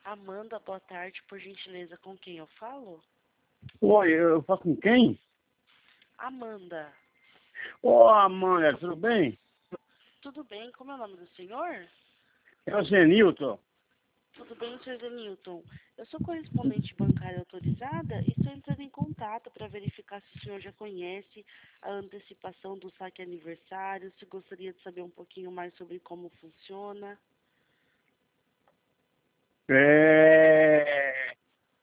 Amanda, boa tarde, por gentileza, com quem eu falo? Oi, eu falo com quem? Amanda. Ô, Amanda, tudo bem? Tudo bem? Como é o nome do senhor? É o Zenilton. Tudo bem, Sr. Zenilton? Eu sou correspondente bancária autorizada e estou entrando em contato para verificar se o senhor já conhece a antecipação do saque aniversário, se gostaria de saber um pouquinho mais sobre como funciona. É...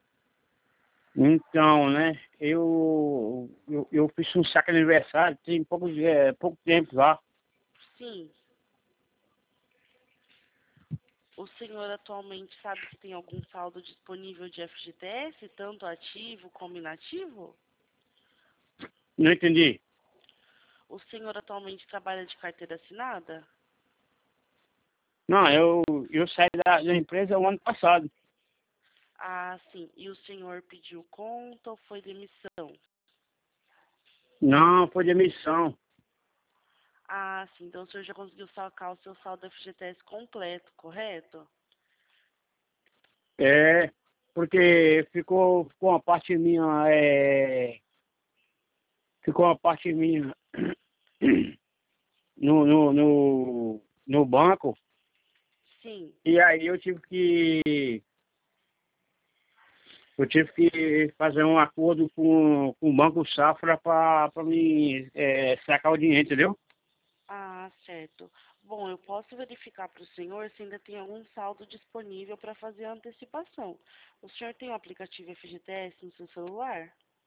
Então, né, eu fiz um saque de aniversário tem pouco tempo lá. Sim. O senhor atualmente sabe se tem algum saldo disponível de FGTS, tanto ativo como inativo? Não entendi. O senhor atualmente trabalha de carteira assinada? Não, eu saí da empresa o ano passado. Ah, sim. E o senhor pediu conta ou foi demissão? Não, foi demissão. Ah, sim. Então o senhor já conseguiu sacar o seu saldo FGTS completo, correto? É, porque ficou uma parte minha, ficou uma parte minha no banco. Sim. E aí eu tive que fazer um acordo com o Banco Safra para me sacar o dinheiro, entendeu? Ah, certo. Bom, eu posso verificar para o senhor se ainda tem algum saldo disponível para fazer a antecipação. O senhor tem o aplicativo FGTS no seu celular?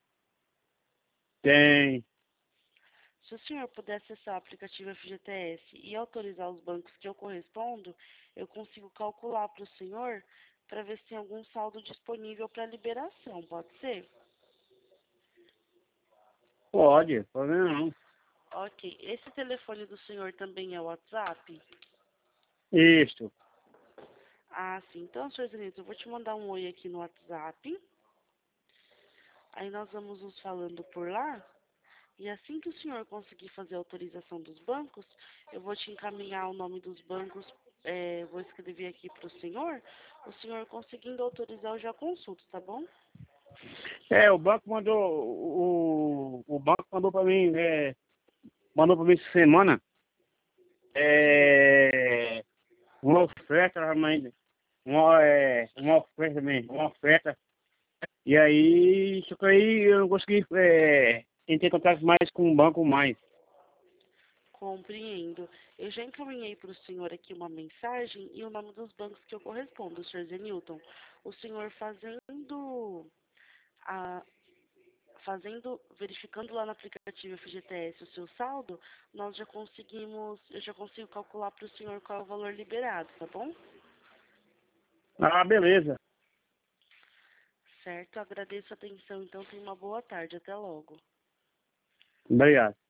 Tem. Se o senhor puder acessar o aplicativo FGTS e autorizar os bancos que eu correspondo, eu consigo calcular para o senhor para ver se tem algum saldo disponível para liberação, pode ser? Pode, problema não. Ok. Esse telefone do senhor também é o WhatsApp? Isso. Ah, sim. Então, senhor Zenito, eu vou te mandar um oi aqui no WhatsApp. Aí nós vamos nos falando por lá. E assim que o senhor conseguir fazer a autorização dos bancos, eu vou te encaminhar o nome dos bancos, vou escrever aqui para o senhor. O senhor conseguindo autorizar, eu já consulto, tá bom? O banco o banco mandou para mim, mandou para mim essa semana Sim. uma oferta, mas uma oferta mesmo, uma oferta. E aí, só que aí eu não consegui entrar em contato mais com o banco mais. Compreendo. Eu já encaminhei para o senhor aqui uma mensagem e o nome dos bancos que eu correspondo, senhor Zenilton. O senhor a, verificando lá no aplicativo FGTS o seu saldo, eu já consigo calcular para o senhor qual é o valor liberado, tá bom? Ah, beleza. Certo, agradeço a atenção, então tenha uma boa tarde, até logo. Obrigado.